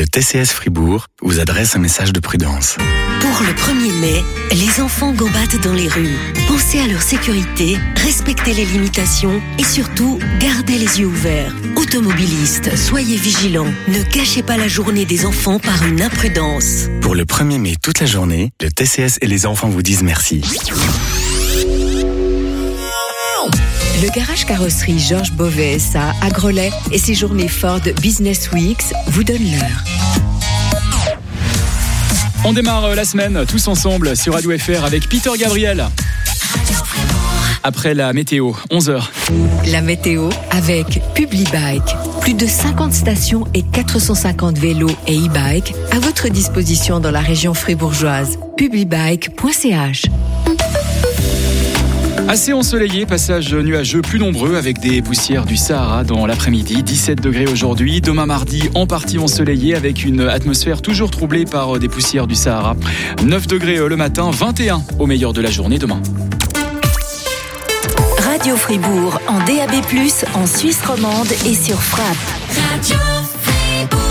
TCS Fribourg vous adresse un message de prudence. Pour le 1er mai, les enfants gambadent dans les rues. Pensez à leur sécurité, respectez les limitations et surtout, gardez les yeux ouverts. Automobilistes, soyez vigilants. Ne gâchez pas la journée des enfants par une imprudence. Pour le 1er mai toute la journée, le TCS et les enfants vous disent merci. Le garage carrosserie Georges Beauvais SA à Grelais et ses journées Ford Business Weeks vous donnent l'heure. On démarre la semaine tous ensemble sur Radio FR avec Peter Gabriel. Après la météo, 11h. La météo avec Publibike. Plus de 50 stations et 450 vélos et e-bikes à votre disposition dans la région fribourgeoise. Publibike.ch. Assez ensoleillé, passage nuageux plus nombreux avec des poussières du Sahara dans l'après-midi. 17 degrés aujourd'hui. Demain mardi, en partie ensoleillé avec une atmosphère toujours troublée par des poussières du Sahara. 9 degrés le matin, 21 au meilleur de la journée demain. Radio Fribourg en DAB+, en Suisse romande et sur Frappe. Radio Fribourg.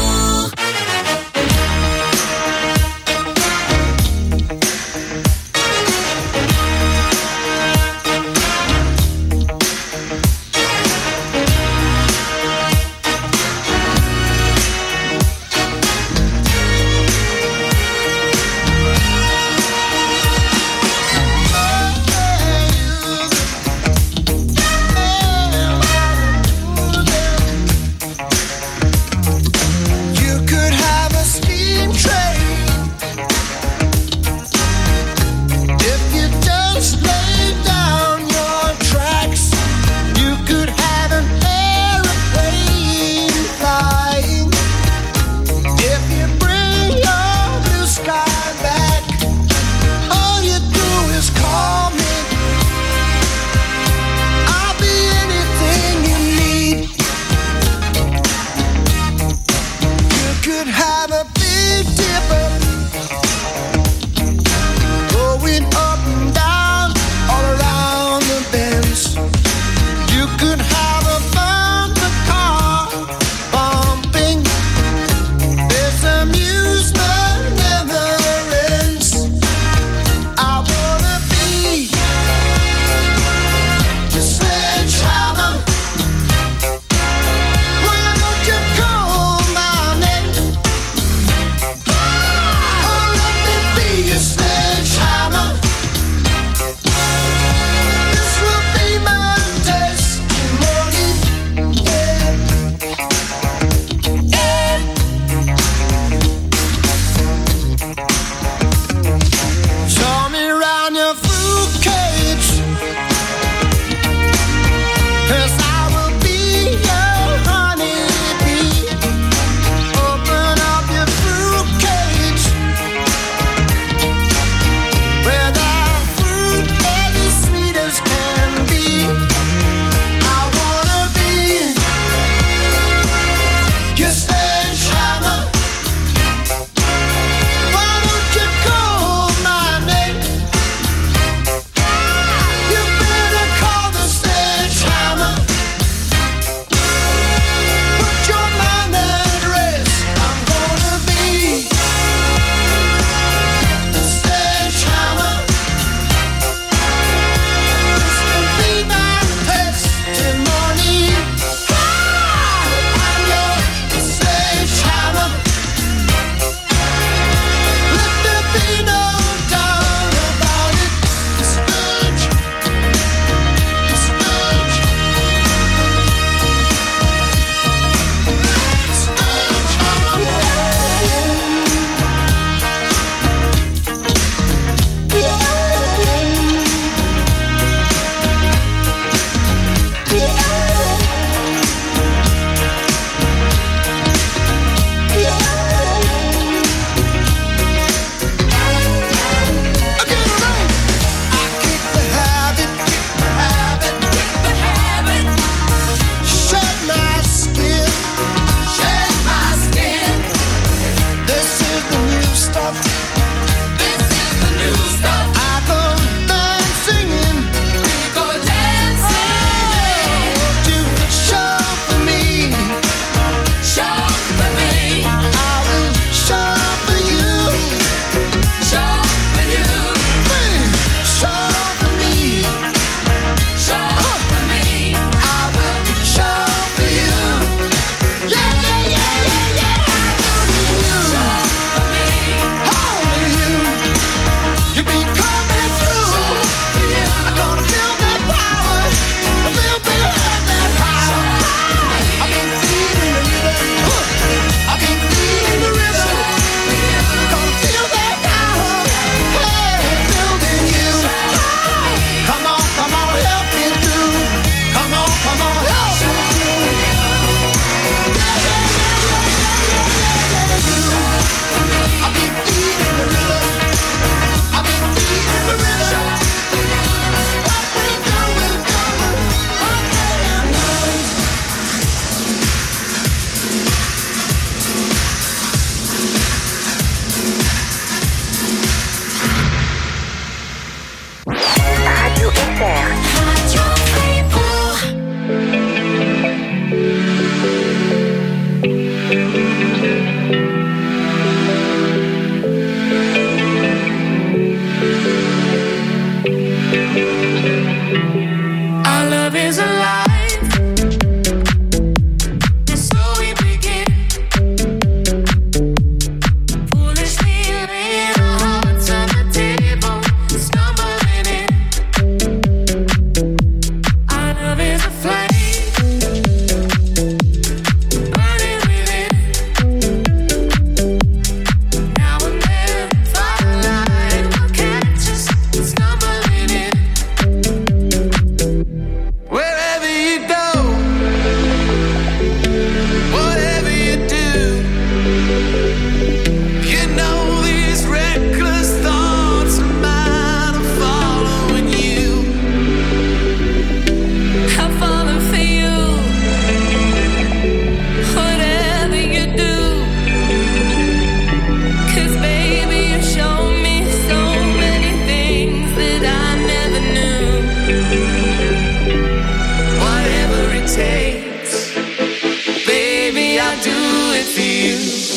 it for you.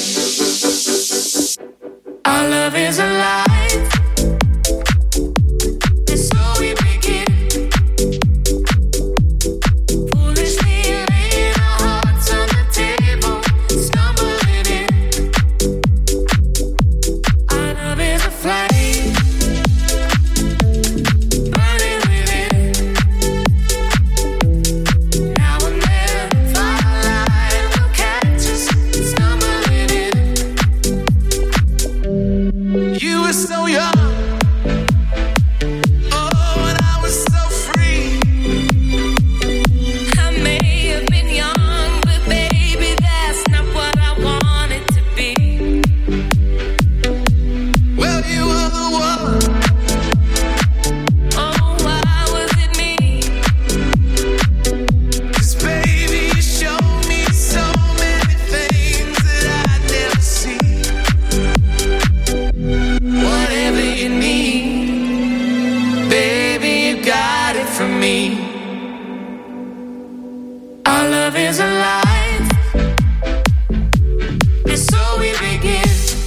Our love is alive. And so we begin. Foolishly laying our hearts on the table, stumbling in. Our love is a flame, burning within. Now and then, firelight will catch us, stumbling in. You were so young. Oh, and I was so free. I may have been young, but baby, that's not what I wanted to be. Well, you were the one. Oh, why was it me? 'Cause baby, you showed me so many things that I'd never see. Whatever you need, baby, you got it from me. Our love is alive, and so we begin.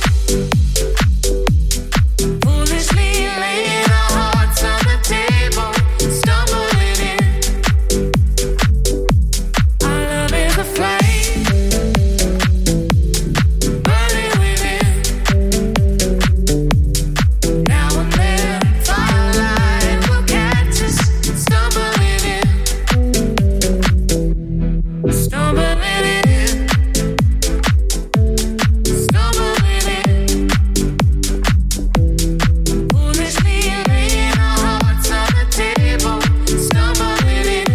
Foolishly laying our hearts on the table, stumbling in. Our love is a flame, burning within. Now and then, firelight will catch us, stumbling in. Stumbling in. Stumbling in. Foolishly laying our hearts on the table, stumbling in.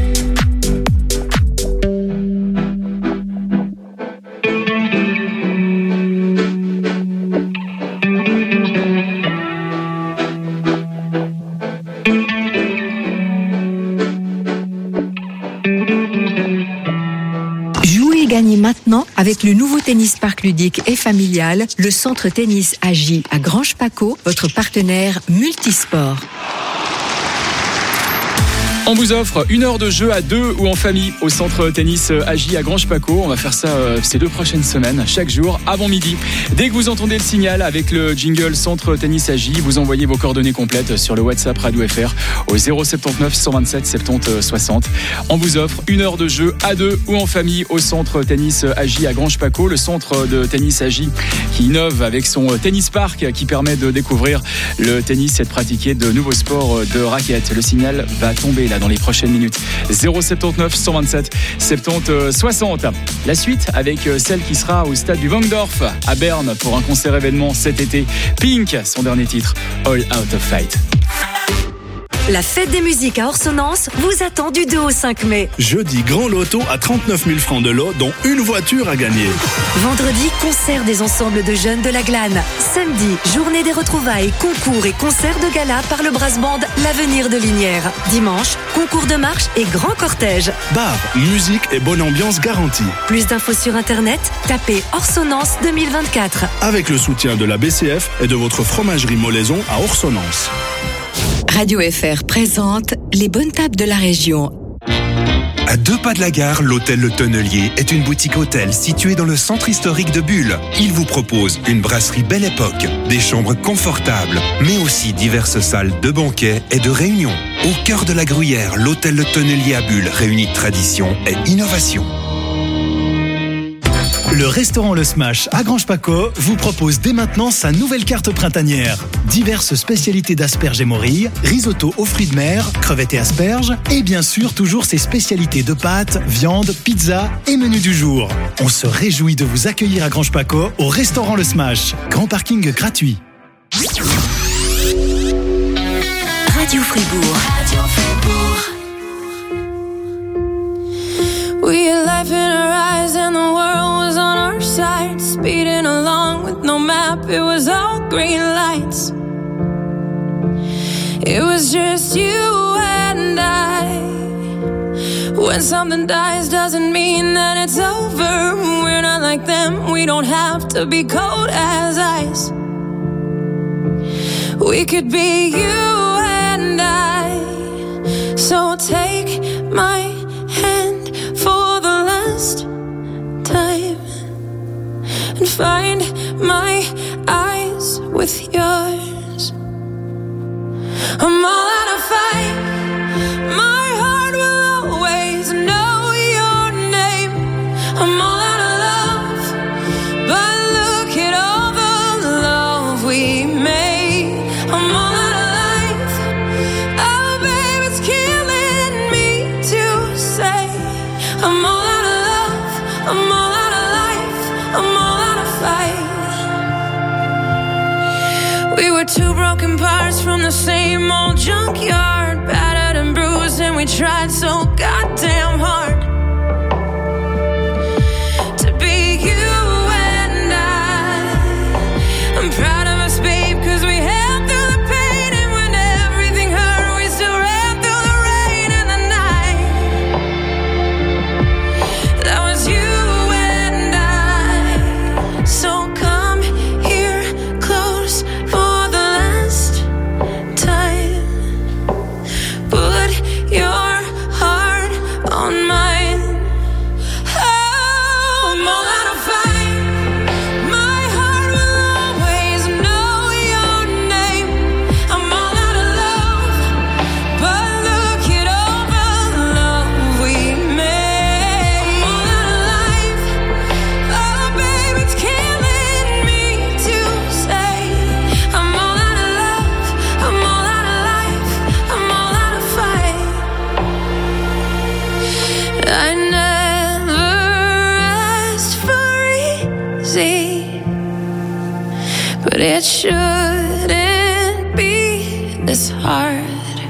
Jouez et gagnez maintenant avec le nouveau tennis parc ludique et familial, le centre tennis Agi à Grange-Paco, votre partenaire multisport. On vous offre 1 heure de jeu à 2 ou en famille au centre tennis Agi à Grange-Paco. On va faire ça ces 2 prochaines semaines, chaque jour avant midi. Dès que vous entendez le signal avec le jingle centre tennis Agi, vous envoyez vos coordonnées complètes sur le WhatsApp Radio FR au 079 127 70 60. On vous offre 1 heure de jeu à 2 ou en famille au centre tennis Agi à Grange-Paco, le centre de tennis Agi qui innove avec son tennis park qui permet de découvrir le tennis et de pratiquer de nouveaux sports de raquettes. Le signal va tomber là dans les prochaines minutes. 079 127 70 60. La suite avec celle qui sera au stade du Wangdorf à Berne pour un concert événement cet été. Pink, son dernier titre, All Out of Fight. La fête des musiques à Orsonnance vous attend du 2 au 5 mai. Jeudi, grand loto à 39 000 francs de lot, dont une voiture à gagner. Vendredi, concert des ensembles de jeunes de la Glane. Samedi, journée des retrouvailles, concours et concert de gala par le brass band L'Avenir de Linière. Dimanche, concours de marche et grand cortège. Bar, musique et bonne ambiance garantie. Plus d'infos sur internet, tapez Orsonnance 2024. Avec le soutien de la BCF et de votre fromagerie Molaison à Orsonnance. Radio FR présente les bonnes tables de la région. À 2 pas de la gare, l'hôtel Le Tonnelier est une boutique hôtel située dans le centre historique de Bulle. Il vous propose une brasserie Belle Époque, des chambres confortables, mais aussi diverses salles de banquets et de réunions. Au cœur de la Gruyère, l'hôtel Le Tonnelier à Bulle réunit tradition et innovation. Le restaurant Le Smash à Grange-Paco vous propose dès maintenant sa nouvelle carte printanière. Diverses spécialités d'asperges et morilles, risotto aux fruits de mer, crevettes et asperges, et bien sûr toujours ses spécialités de pâtes, viande, pizza et menu du jour. On se réjouit de vous accueillir à Grange-Paco au restaurant Le Smash. Grand parking gratuit. Radio Fribourg. We had life in our eyes and the world was on our side. Speeding along with no map, it was all green lights. It was just you and I. When something dies doesn't mean that it's over. We're not like them, we don't have to be cold as ice. We could be you and I. So take my hand for the last time. find my eyes with yours. I'm all out of fight. My heart will always know your name. I'm all out of love, but look at all the love we made. I'm all out of life. Oh, babe, it's killing me to say. I'm all out of love. I'm all out of life. I'm all out of fight. We were two broken parts from the same old junkyard, battered and bruised, and we tried so goddamn hard to be you and I'm proud of us, babe, 'cause we held through the pain, and when everything hurt, we still ran through the rain and the night. That was you and I. So come here close for the last time. Put your heart on mine. Oh, I'm all out of fight. My heart will always know your name. I'm all out of love, but look at all the love we made. I'm all out of life. Oh, babe, it's killing me to say. I'm all out of love. I'm all out of life. I'm all out of fight. I never asked for easy, but it shouldn't be this hard.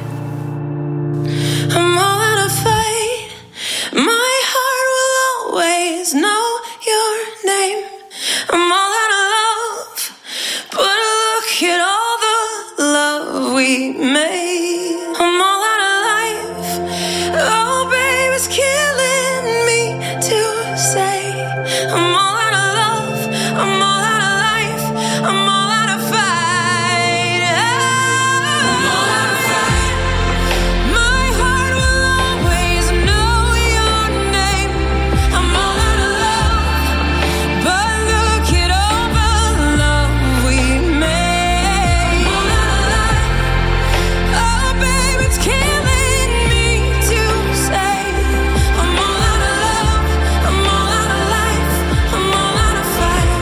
I'm all out of fight. My heart will always know your name. I'm all out of love, but look at all the love we made. I'm all out of life. Oh, babe, it's killing me to say. I'm all out of love. I'm all out of life. I'm all out of fight. I'm all out of fight. My heart will always know your name. I'm all out of love, but look at all the love we made. I'm all out of life. Oh, babe, it's killing me to say. I'm all out of love. I'm all out of life. I'm all out of fight.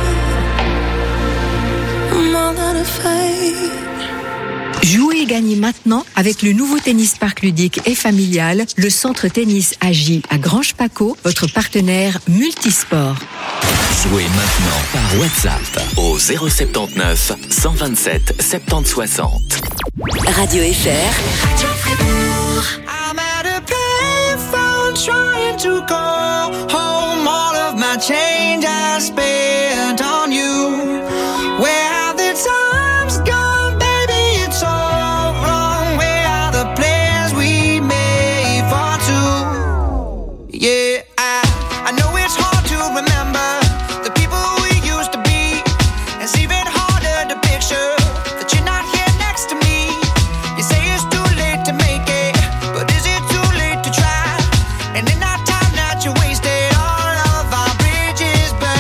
I'm all out of fight. Jouez et gagnez maintenant avec le nouveau tennis parc ludique et familial, le centre tennis Agi à Grange-Paco, votre partenaire multisport. Jouez maintenant par WhatsApp au 079 127 70 60. Radio FR. I'm at a payphone trying to call home. All of my change I spent on you. Where have the times gone, baby? It's all wrong. Where are the plans we made for two? Yeah, I know it's hard to remember the people we used to be. It's even harder to picture that you're not here next to me. You say it's too late to make it, but is it too late to try? And in that time that you wasted, all of our bridges burned.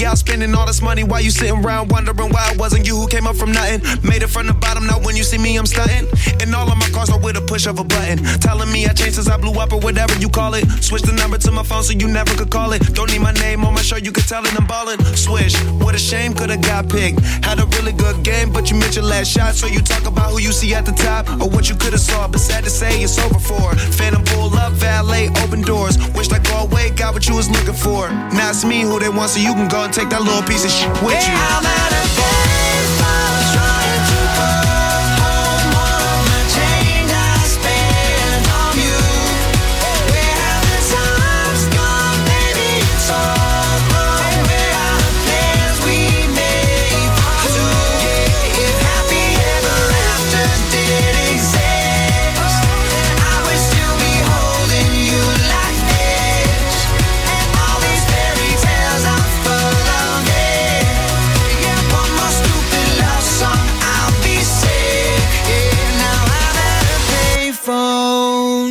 out spending all this money while you sitting around wondering why it wasn't you who came up from nothing. Made it from the bottom, now when you see me, I'm stunting. And all of my cars are with a push of a button. Telling me I changed since I blew up or whatever you call it. Switch the number to my phone so you never could call it. Don't need my name on my shirt, you could tell it I'm ballin'. Swish, what a shame, could've got picked. Had a really good game, but you missed your last shot. So you talk about who you see at the top or what you could've saw. But sad to say, it's over for. Phantom pull up, valet, open doors. Wished I go away, got what you was looking for. Now it's me who they want, so you can go and take that little piece of shit with you. Yeah, I'm at a baseball trying to call home all of my change I spent on you. Where have the times gone, baby? It's all wrong. Where are the plans we made for two? If happy ever after did exist, I would still be holding you like this. And all these fairy tales are full of it. Yeah, one more stupid love song, I'll be sick. Yeah, now I'm at a payphone.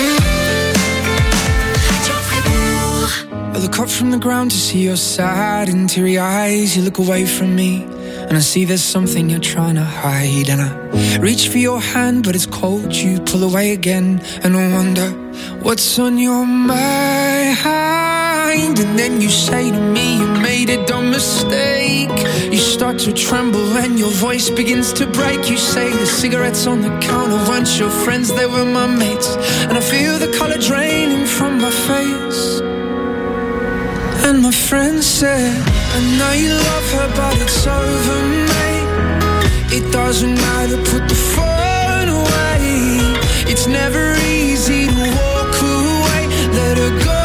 I look up from the ground to see your sad and teary eyes. You look away from me, and I see there's something you're trying to hide. And I reach for your hand, but it's cold. You pull away again, and I wonder what's on your mind. And then you say to me, you made a dumb mistake. You start to tremble and your voice begins to break. You say the cigarettes on the counter weren't your friends, they were my mates. And I feel the color draining from my face. And my friend said, I know you love her, but it's over, mate. It doesn't matter, put the phone away. It's never easy to walk away. Let her go,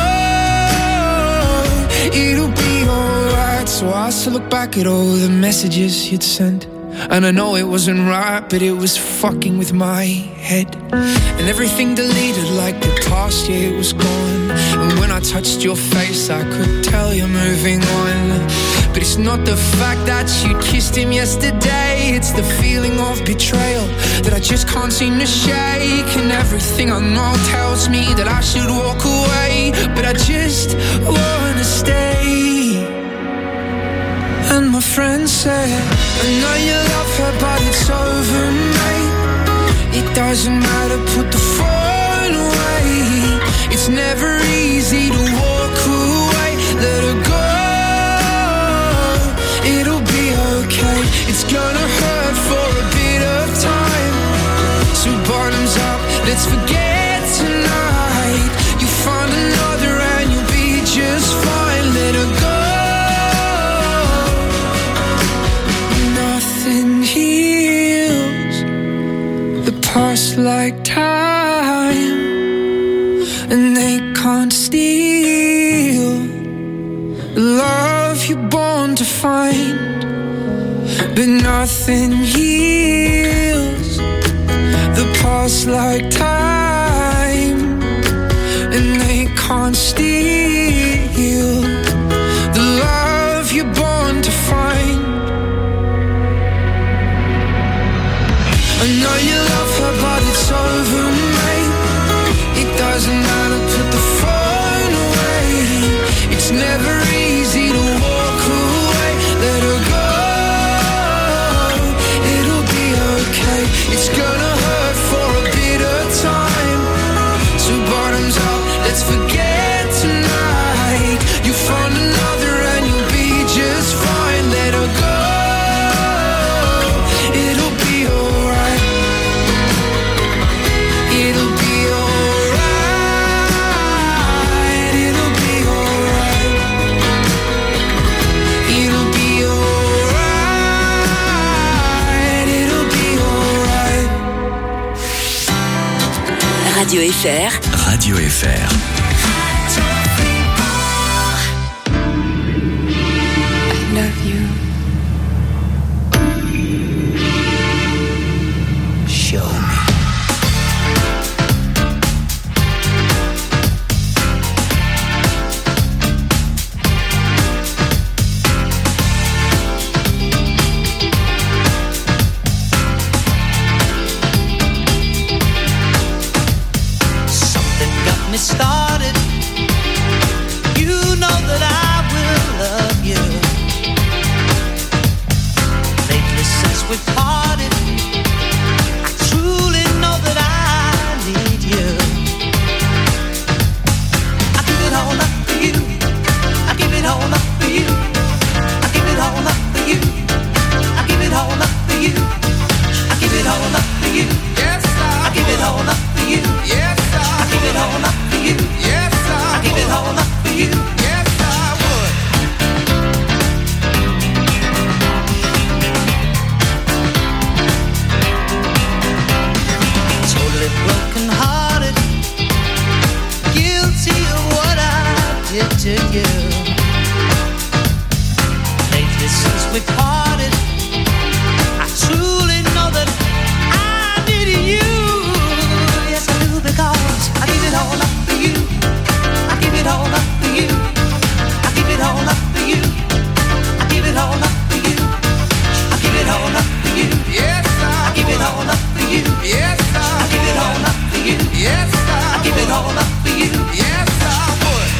it'll be alright. So I asked to look back at all the messages you'd sent. And I know it wasn't right, but it was fucking with my head. And everything deleted like the past, yeah, it was gone. And when I touched your face, I could tell you're moving on. But it's not the fact that you kissed him yesterday. It's the feeling of betrayal that I just can't seem to shake. And everything I know tells me that I should walk away, but I just wanna stay. And my friend said, I know you love her, but it's over, mate. It doesn't matter, put the phone away. It's never easy to walk away. Let her go, it'll be okay. It's gonna hurt for a bit of time. So bottoms up, let's forget tonight. You find another and you'll be just fine. Let her go. Nothing heals the past like time, and they can't steal the love you're born to find. But nothing heals the past like time, and they can't steal the love you're born to find. I know you love her, but it's over, mate. It doesn't matter, put the phone away. It's never easy to walk away. Let her go, it'll be okay. It's gonna hurt for a bit of time. So bottoms up, let's forget tonight. You found another and you'll be just fine. Let her go, it'll be alright. It'll be alright. It'll be alright. It'll be alright. It'll be alright. Radio FR. Radio FR. I love you. Show me. Something got me started wanted you. Lately since we parted, I truly know that I need you. Yes, I do, because I give it all up for you. I give it all up for you. I give it all up for you. I give it all up for you. I give it all up for you. Yes, I give it all up for you. Yes, I give it all up for you. Yes, I give it all up for you. Yes, I would.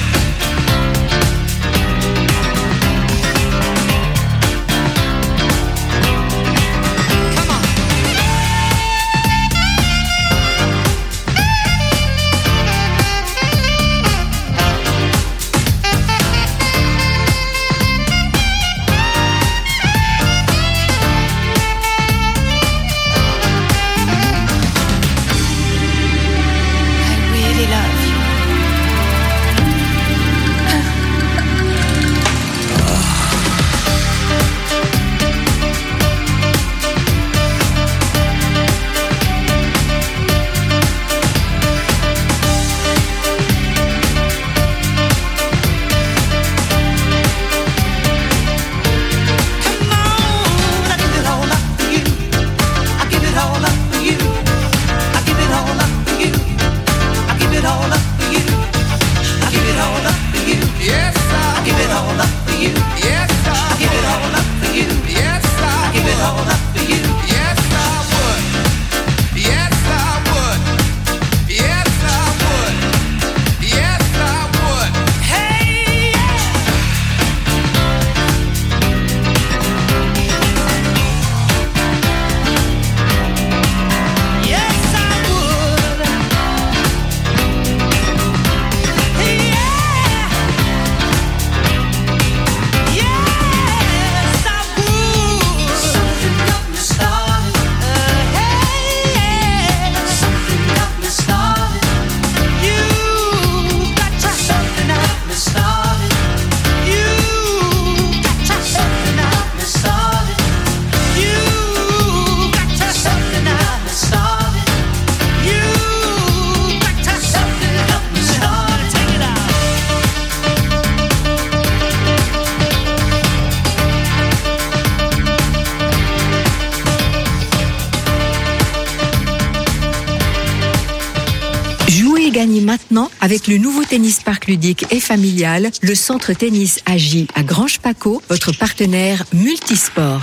Gagnez maintenant avec le nouveau tennis parc ludique et familial, le centre tennis AJ à Grange Paco, votre partenaire multisport.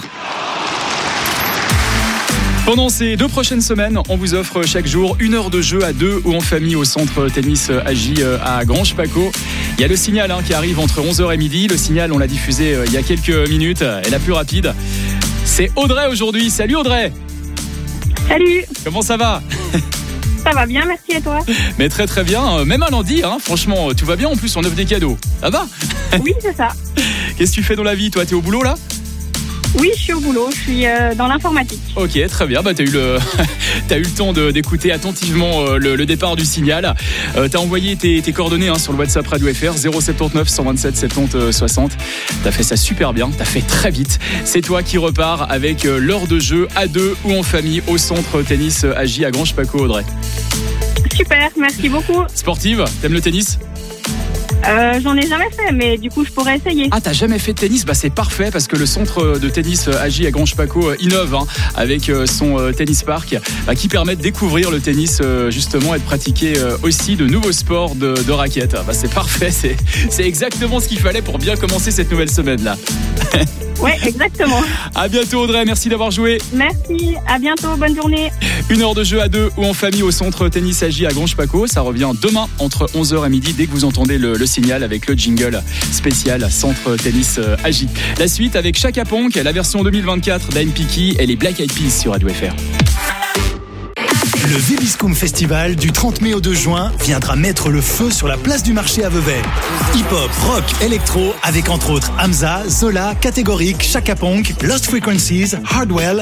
Pendant ces 2 prochaines semaines, on vous offre chaque jour 1 heure de jeu à 2 ou en famille au centre tennis AJ à Grange Paco. Il y a le signal qui arrive entre 11h et midi. Le signal, on l'a diffusé il y a quelques minutes, et la plus rapide. C'est Audrey aujourd'hui. Salut Audrey. Salut. Comment ça va ? Ça va bien, merci, et toi ? Mais très très bien, même un lundi, franchement, tout va bien. En plus, on offre des cadeaux. Ça va ? Oui, c'est ça. Qu'est-ce que tu fais dans la vie, toi ? T'es au boulot là ? Oui, je suis au boulot, je suis dans l'informatique. Ok, très bien, t'as eu le temps d'écouter attentivement le départ du signal. T'as envoyé tes coordonnées sur le WhatsApp Radio FR 079 127 70 60. T'as fait ça super bien, t'as fait très vite. C'est toi qui repars avec l'heure de jeu à 2 ou en famille au centre tennis AJ à Grange Paco, Audrey. Super, merci beaucoup. Sportive, t'aimes le tennis ? J'en ai jamais fait, mais du coup je pourrais essayer. Ah, t'as jamais fait de tennis ? Bah c'est parfait, parce que le centre de tennis AJ à Grange Paco innove avec son tennis park qui permet de découvrir le tennis justement et de pratiquer aussi de nouveaux sports de raquettes. Bah c'est parfait, c'est exactement ce qu'il fallait pour bien commencer cette nouvelle semaine là. Ouais, exactement. À bientôt Audrey, merci d'avoir joué. Merci, à bientôt, bonne journée. 1 heure de jeu à 2 ou en famille au centre tennis AJ à Grange Paco. Ça revient demain entre 11h et midi dès que vous entendez le signal avec le jingle spécial centre tennis AJ. La suite avec Chaka Ponk, la version 2024 d'Aim Piki et les Black Eyed Peas sur Radio FR. Le Vibiscum Festival du 30 mai au 2 juin viendra mettre le feu sur la place du marché à Vevey. Hip-hop, rock, électro, avec entre autres Hamza, Zola, Catégorique, Chaka Ponk, Lost Frequencies, Hardwell,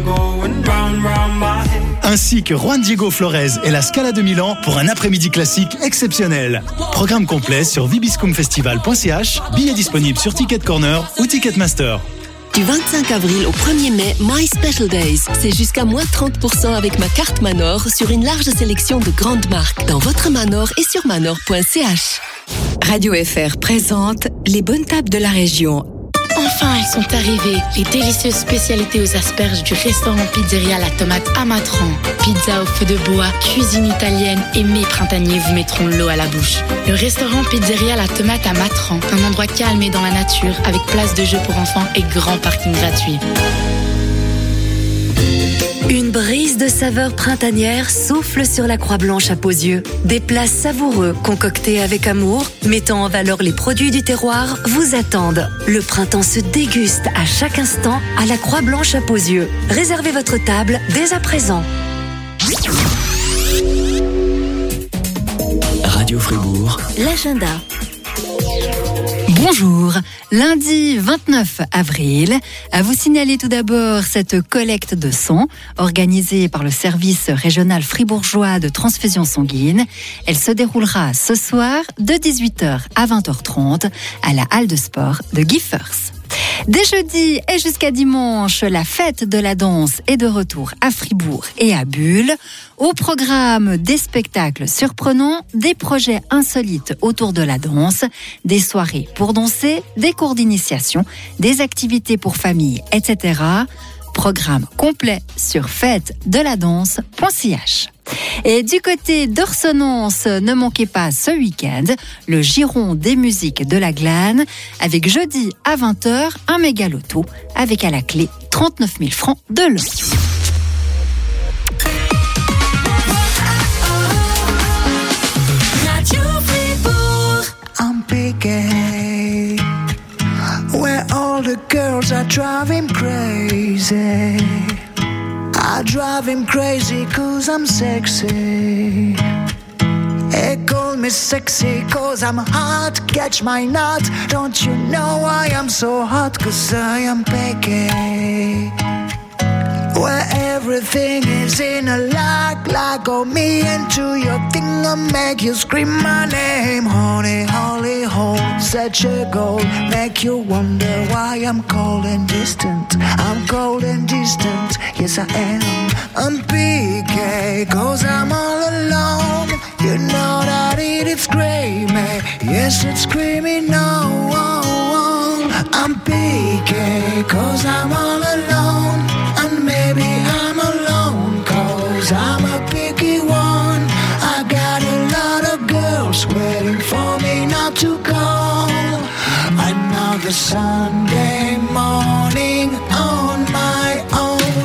ainsi que Juan Diego Flores et la Scala de Milan pour un après-midi classique exceptionnel. Programme complet sur vibiscumfestival.ch, billets disponibles sur Ticket Corner ou Ticketmaster. Du 25 avril au 1er mai, My Special Days. C'est jusqu'à moins 30% avec ma carte Manor sur une large sélection de grandes marques dans votre Manor et sur manor.ch. Radio FR présente les bonnes tables de la région. Enfin, elles sont arrivées, les délicieuses spécialités aux asperges du restaurant Pizzeria La Tomate à Matran. Pizza au feu de bois, cuisine italienne et mets printaniers vous mettront l'eau à la bouche. Le restaurant Pizzeria La Tomate à Matran, un endroit calme et dans la nature, avec place de jeu pour enfants et grand parking gratuit. Une brise de saveur printanière souffle sur la Croix-Blanche à Posieux. Des plats savoureux concoctés avec amour, mettant en valeur les produits du terroir, vous attendent. Le printemps se déguste à chaque instant à la Croix-Blanche à Posieux. Réservez votre table dès à présent. Radio Fribourg. L'agenda. Bonjour, lundi 29 avril, à vous signaler tout d'abord cette collecte de sang organisée par le service régional fribourgeois de transfusion sanguine. Elle se déroulera ce soir de 18h à 20h30 à la halle de sport de Giffers. Dès jeudi et jusqu'à dimanche, la fête de la danse est de retour à Fribourg et à Bulle. Au programme, des spectacles surprenants, des projets insolites autour de la danse, des soirées pour danser, des cours d'initiation, des activités pour familles, etc. Programme complet sur fête-de-la-danse.ch. Et du côté d'Orsonnance, ne manquez pas ce week-end le giron des musiques de la Glane avec jeudi à 20h un méga loto avec à la clé 39 000 francs de lot. I'm picking where all the girls are driving crazy. I drive him crazy cause I'm sexy. They call me sexy cause I'm hot. Catch my nut. Don't you know I am so hot cause I am picky. Where everything is in a like on me into your thing I'll make you scream my name. Honey, holy hole, such a goal. Make you wonder why I'm cold and distant. I'm cold and distant, yes I am. I'm PK, cause I'm all alone. You know that it's screaming, yes it's screaming no. I'm PK, cause I'm all alone. And maybe I'm alone, cause I'm a picky one. I got a lot of girls waiting for me not to go. Another Sunday morning on my own.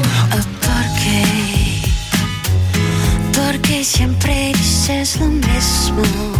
Porque siempre dices lo mismo.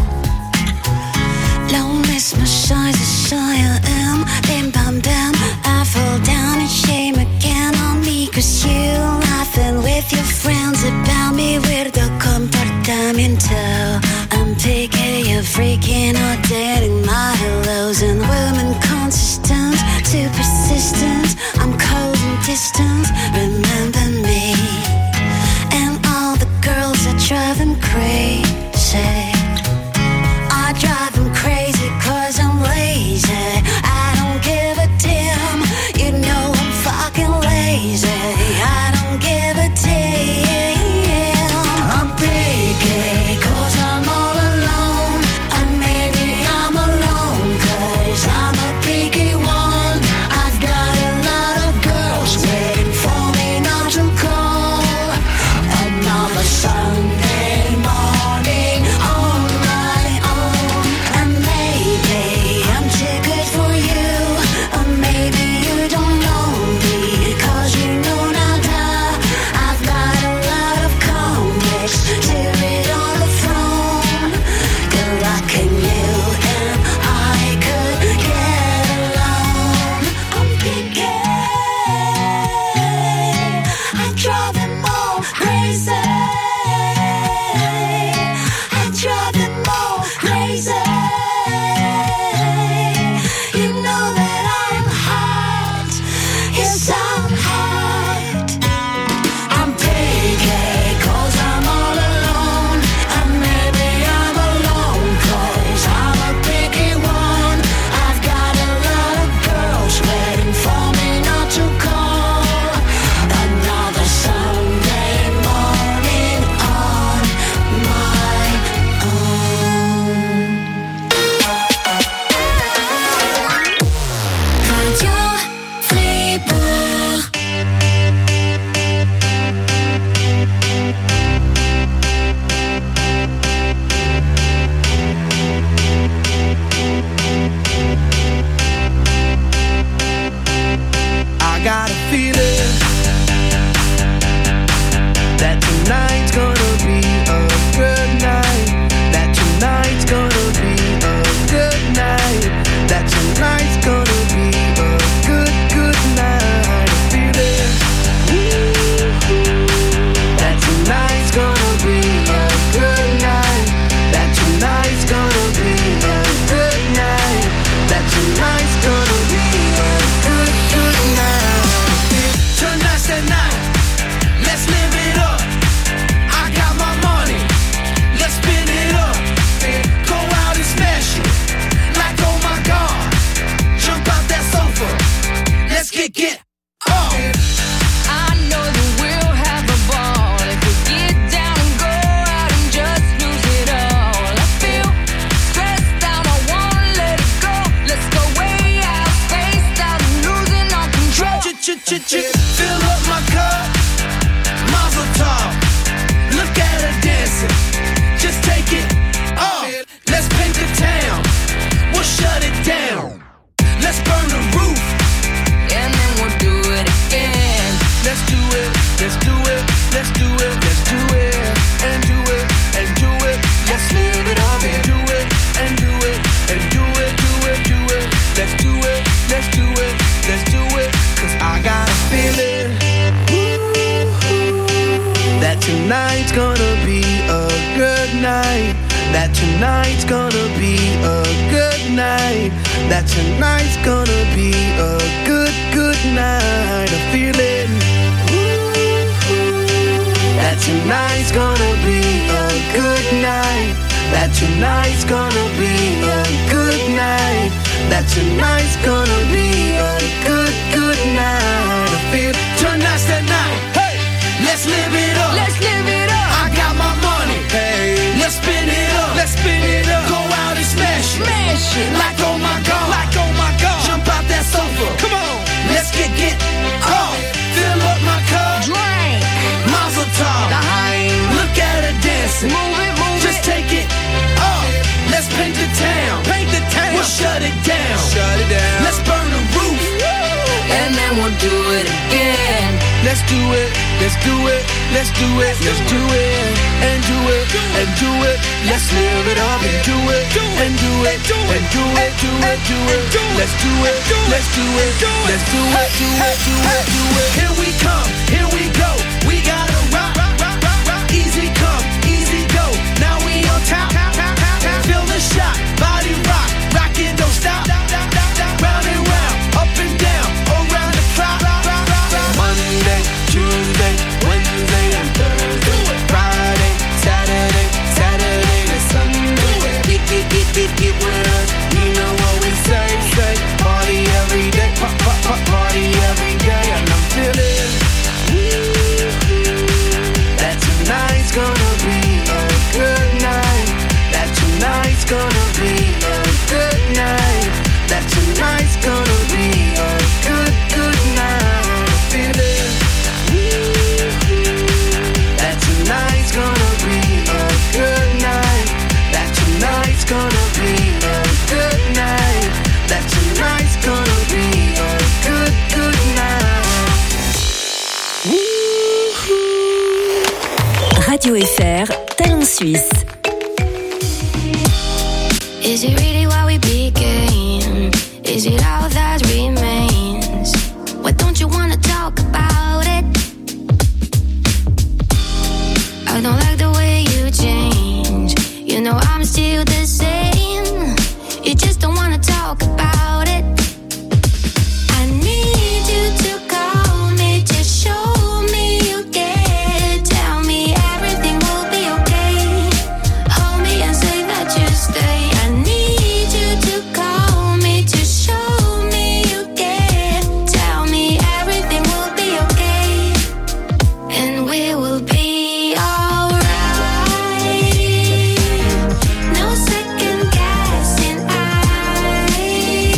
Lo mismo soy, I am. Bim bam bam, I fall down in shame again on me. Cause you laughing with your friends about me. Weirdo comportamiento. I'm picky, you're freaking or dating my hellos. And women consistent, too persistent. I'm cold and distant, remember me. And all the girls that drive them crazy. I drive them crazy cause I'm lazy. I don't give a damn. You know I'm fucking lazy. I don't give a damn. I'm picky cause I'm all alone. And maybe I'm alone cause I'm a get up. I know that we'll have a ball if we get down and go out and just lose it all. I feel stressed out, I wanna let it go. Let's go way out, spaced out, losing all control. Fill up my cup, Mazel tov. Look at her dancing, just take it off. Let's paint the town, we'll shut it down. Let's burn the roof, and then we'll do it again. let's do it, let's do it, let's do it, let's do it, and do it, and do it. Let's live it up and do it, and do it, and do it, do it, do it. Let's do it, let's do it, let's do it. 'Cause I got a feeling that tonight's gonna be a good night. That tonight's gonna be a good night. That tonight's gonna be a good, good night. A feeling that tonight's gonna be a good night. That tonight's gonna be a good night. That tonight's gonna be a good, good night. I feel tonight's the night. Hey, let's live it up. Let's live it up. I got my money. Hey, let's spin it up. Let's spin it up. Go out and smash it. Smash it. Like oh my god. Like oh my god. Jump out that sofa. Come on. Let's get off. Fill up my cup. Drink. Mazel tov. Look at her dancing. Move it, move Just it. take it off. Let's paint the town. Paint the town. We'll shut it down. Shut it down. Let's burn the roof. And then we'll do it again. Let's do it. Let's do it. Let's do it. Let's do it. And do it. And do it. Let's live it up and do it. And do it. And do it. Do it. Do it. Let's do it. Let's do it. Let's do it. Do it. Do it. Do it. Here we come. Here we go. We gotta rock. Easy come. Easy go. Now we on top. Feel the shot. Body rock. Rockin', don't stop. Round and round. Up and down. Around the clock. Monday, Tuesday, Wednesday, and Thursday. Friday, Saturday, Saturday to Sunday. Get with us. You know what we say. Party every day. Party every day. And I'm feeling that tonight's gonna be a good night. That tonight's gonna be a good night. That tonight's gonna be a good, good night. Feeling that tonight's gonna be a good night. That tonight's gonna be a good night. That tonight's gonna be a good, good night. Radio FR, Talent Suisse. Is it really what we became? Is it all that remains? Why don't you wanna talk about it? I don't like the way you change. You know I'm still the same. You just don't wanna talk about it. I need you to call me, to show me you care. Tell me everything will be okay. Hold me and say that you stay. I need you to call me, to show me you care. Tell me everything will be okay. And we will be alright. No second guessing, I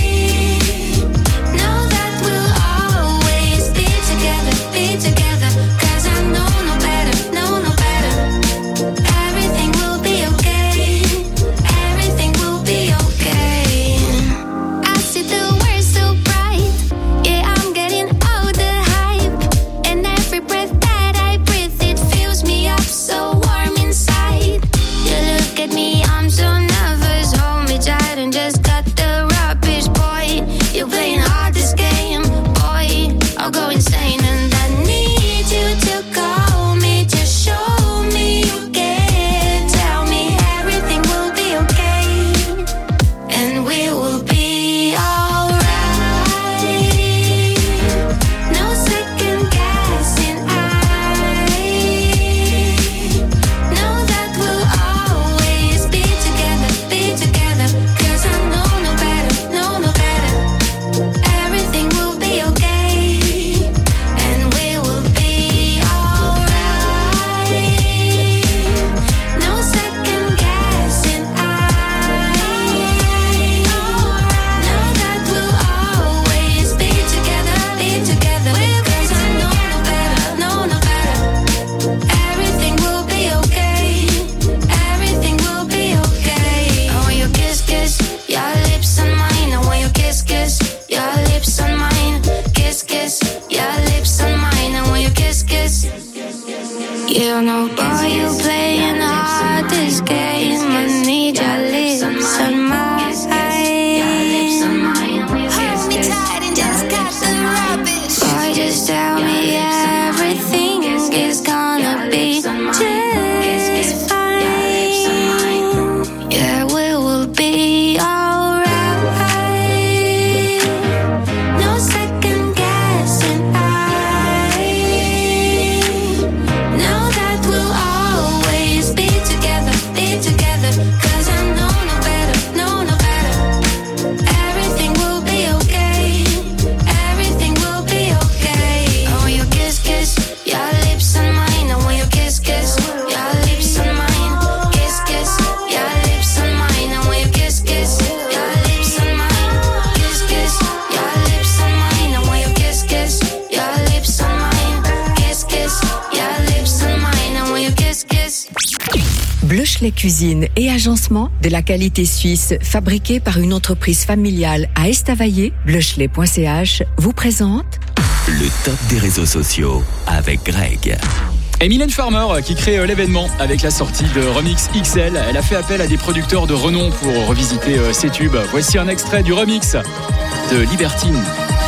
Bloeschlet Cuisine et Agencement, de la qualité suisse fabriquée par une entreprise familiale à Estavayer, Bloeschlet.ch vous présente le top des réseaux sociaux avec Greg. Et Mylène Farmer qui crée l'événement avec la sortie de Remix XL. Elle a fait appel à des producteurs de renom pour revisiter ses tubes. Voici un extrait du remix de Libertine.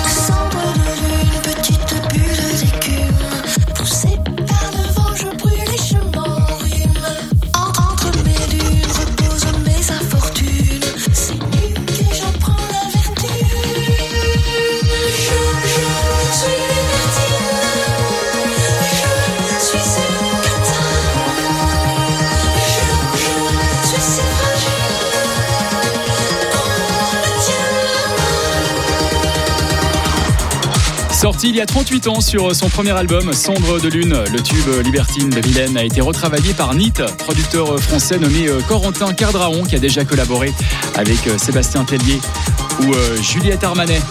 Sorti il y a 38 ans sur son premier album, Cendre de Lune, le tube Libertine de Mylène a été retravaillé par NIT, producteur français nommé Corentin Cardraon, qui a déjà collaboré avec Sébastien Tellier ou Juliette Armanet.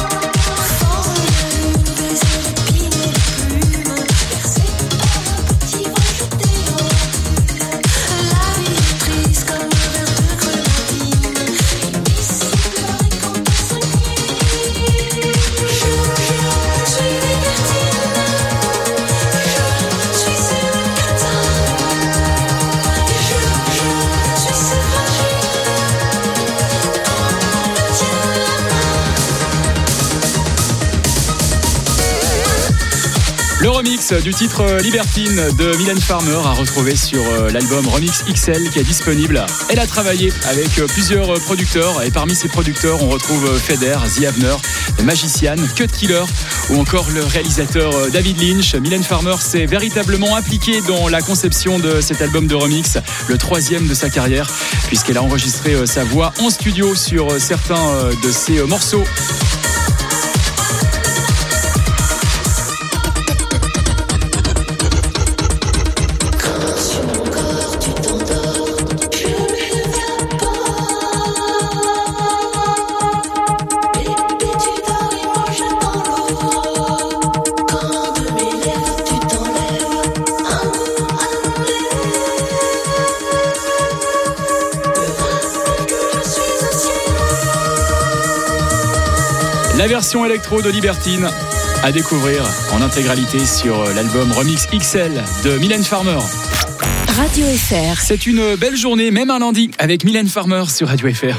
Le remix du titre Libertine de Mylène Farmer à retrouver sur l'album Remix XL qui est disponible. Elle a travaillé avec plusieurs producteurs et parmi ces producteurs on retrouve Feder, The Avener, Magician, Cut Killer ou encore le réalisateur David Lynch. Mylène Farmer s'est véritablement impliquée dans la conception de cet album de remix, le 3e de sa carrière, puisqu'elle a enregistré sa voix en studio sur certains de ses morceaux. La version électro de Libertine à découvrir en intégralité sur l'album Remix XL de Mylène Farmer. Radio FR. C'est une belle journée, même un lundi, avec Mylène Farmer sur Radio FR.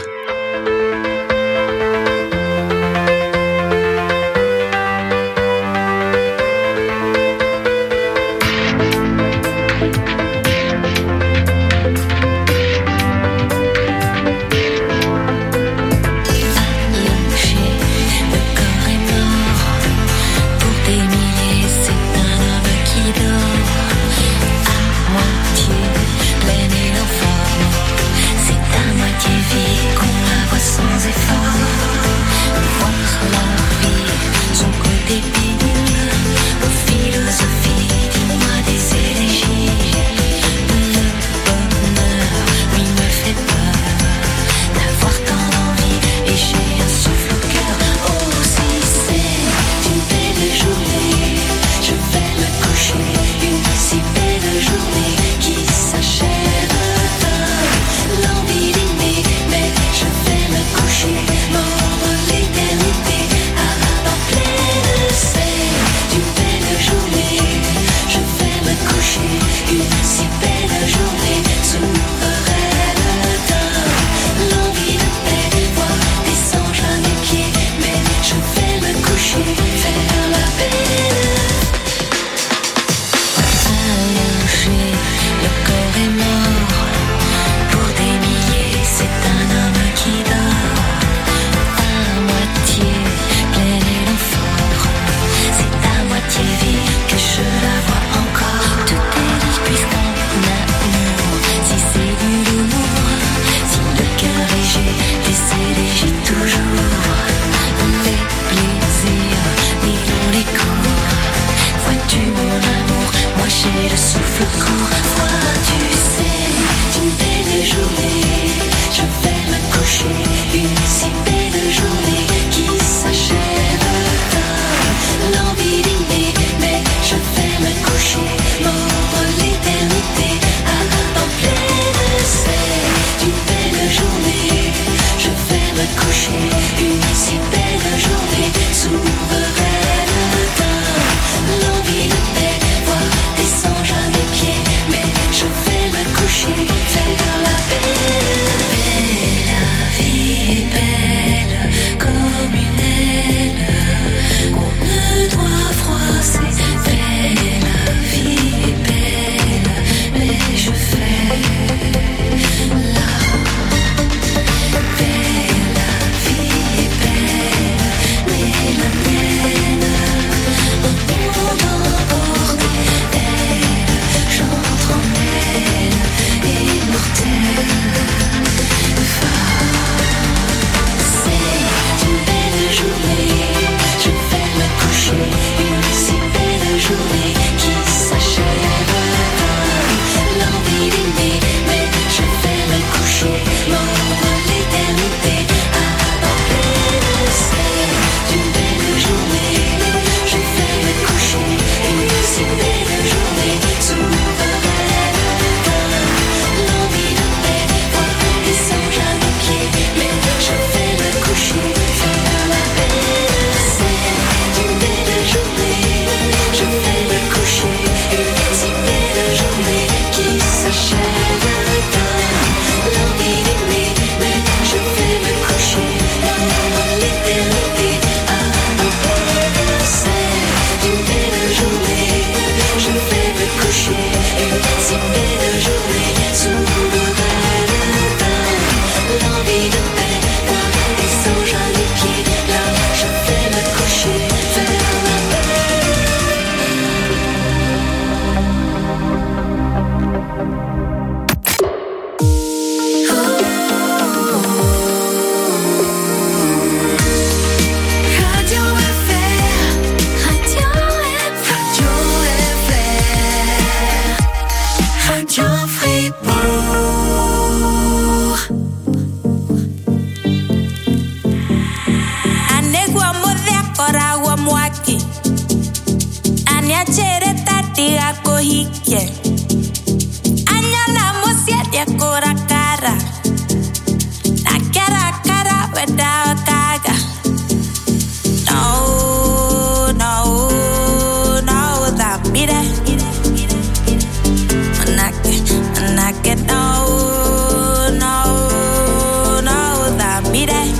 hike. Anyala musiete kura kara. Na kara kara without kaga. No, no, no, that beat it. And I get no, no, no, that beat it.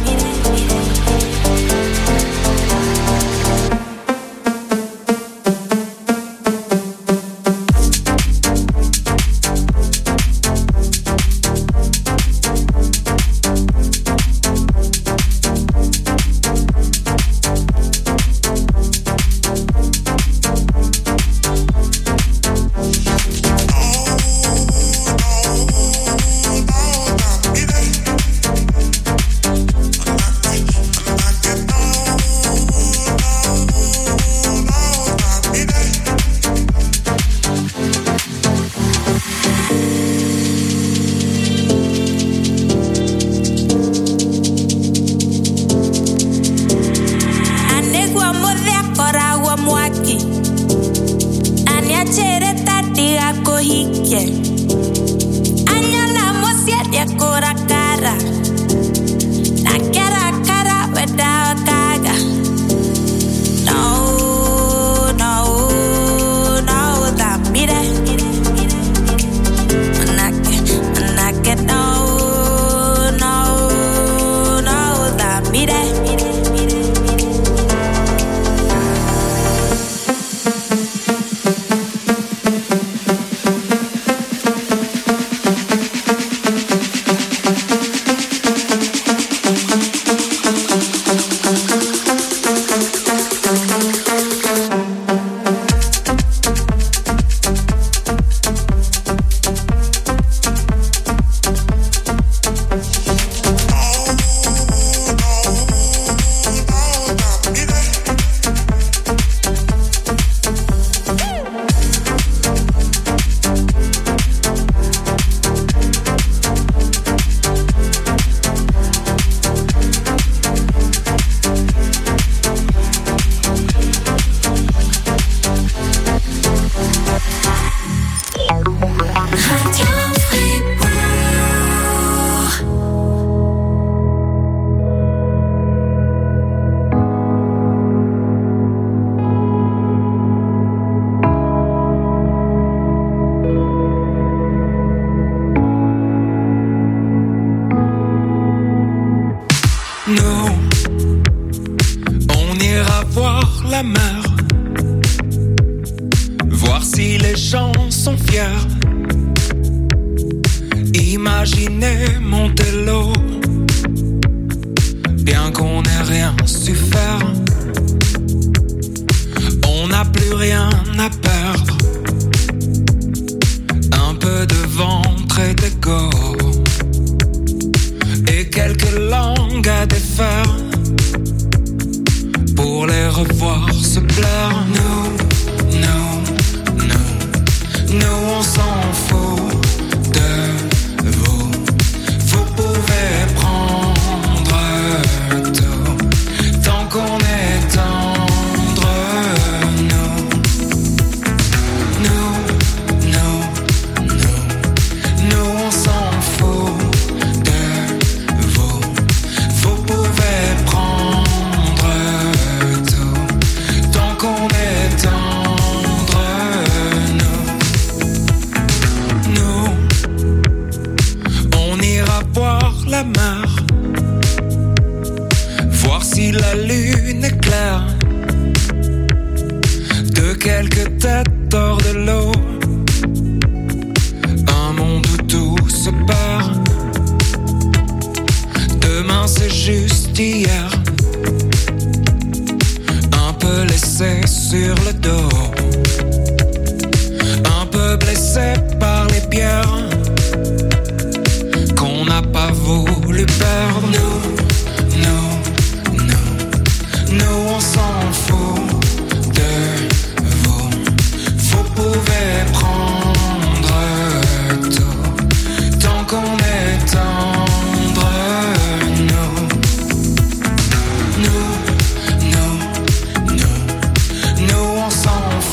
Nous, on s'en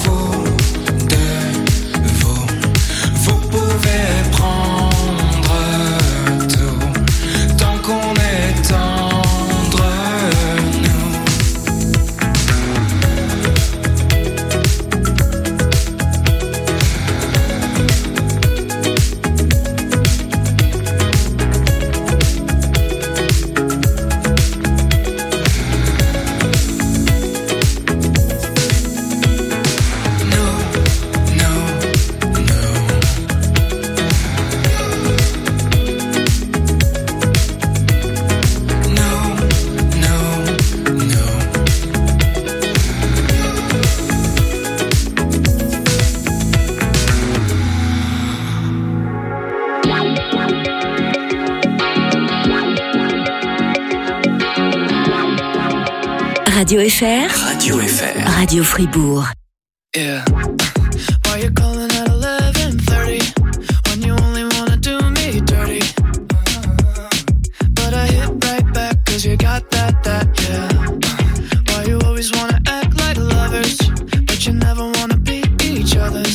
Radio FR. Radio FR. Radio Fribourg. Yeah. Why you calling at 11:30 when you only wanna do me dirty? But I hit right back 'cause you got that, yeah. Why you always wanna act like lovers, but you never wanna be each other's?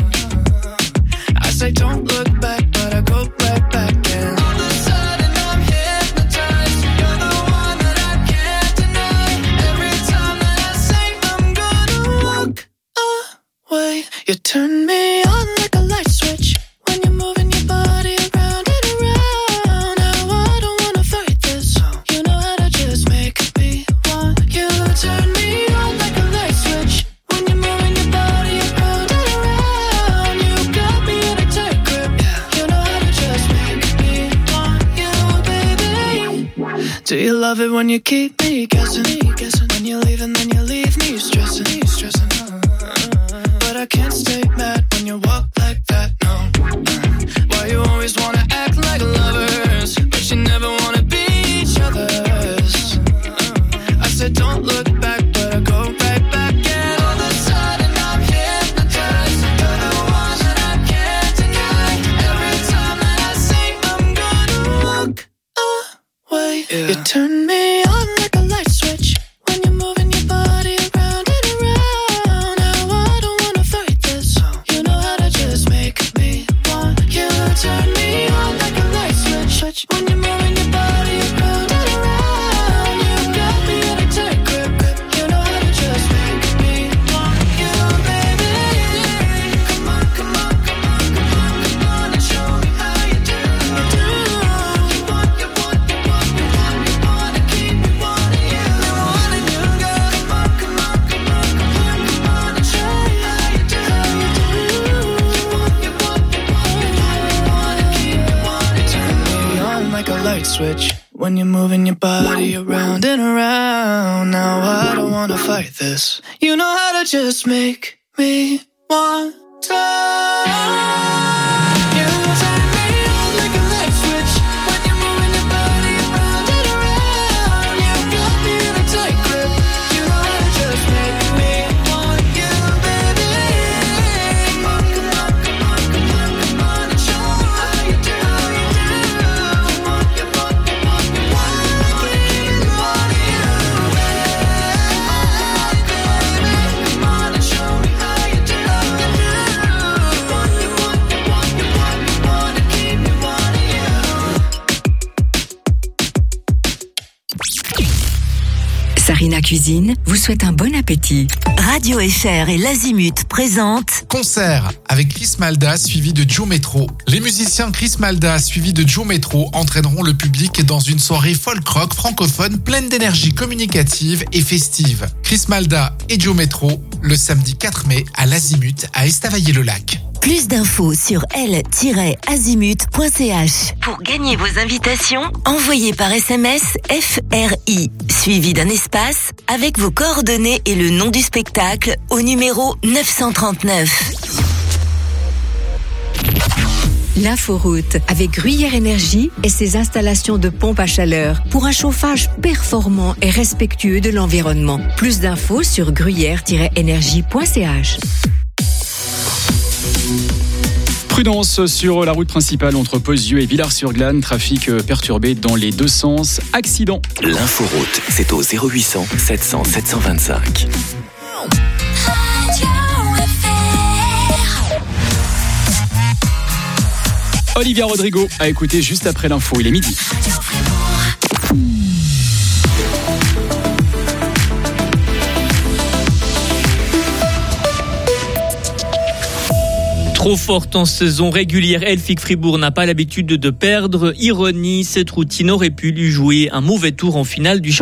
I say don't look back, but I go right back and all of a sudden I'm hypnotized. You're the one that I can't deny. Every time that I say I'm gonna walk away, you turn me on like a light switch when you're moving your body around and around. Now I don't wanna fight this. You know how to just make me want you. Turn me on like a light switch when you're moving your body around and around. You got me in a tight grip. You know how to just make me want you, baby. Do you love it when you keep me guessing? When you leave and then you leave me stressing. But I can't stay mad when you walk like that, no. Why you always wanna act like lovers, but you never wanna be each other's? I said don't look back, but I go right back. And all of a sudden I'm hypnotized. You're the one that I can't deny. Every time that I say I'm gonna walk away, you turn me on like a light switch when you're moving your body around and around. Now I don't wanna fight this. You know how to just make me want you. Turn me on like a light switch when you're moving your body around and around. You got me in a tight grip. You know how to just make me want you, baby. Come on, come on, come on, come on, come on and show me how you do. You want to keep me wanting you. Wanting you, girl. Come on, come on, come on, come on, come on and show me how you do. You want to keep me wanting. Turn me on like a light switch when you're moving your body around and around. Now I don't wanna fight this. You know how to just make me want to. You turn me on like a light switch when you're moving your body around and around. You got me in a tight grip. You know how to just make me want you, baby. Come on, come on, come on, come on, come on and show me how you do. Come on, come on, come on, come on, keep me wanting you. Come on and show me how you do. Come on, come on, come on, come on, come on and keep me wanting you. Sarina Cuisine vous souhaite un bon appétit. Radio FR et l'Azimut présentent Concert avec Chris Malda suivi de Joe Metro. Les musiciens Chris Malda suivi de Joe Metro entraîneront le public dans une soirée folk rock francophone pleine d'énergie communicative et festive. Chris Malda et Joe Metro le samedi 4 mai à l'Azimut à Estavayer-le-Lac. Plus d'infos sur l-azimut.ch. Pour gagner vos invitations, envoyez par SMS FRI, suivi d'un espace, avec vos coordonnées et le nom du spectacle au numéro 939. L'inforoute avec Gruyère Énergie et ses installations de pompe à chaleur pour un chauffage performant et respectueux de l'environnement. Plus d'infos sur gruyère-énergie.ch. Prudence sur la route principale entre Pozieux et Villars-sur-Glane. Trafic perturbé dans les deux sens. Accident. L'inforoute, c'est au 0800 700 725. Olivia Rodrigo à écouter juste après l'info. Il est midi. Trop forte en saison régulière, Elphick Fribourg n'a pas l'habitude de perdre. Ironie, cette routine aurait pu lui jouer un mauvais tour en finale du championnat.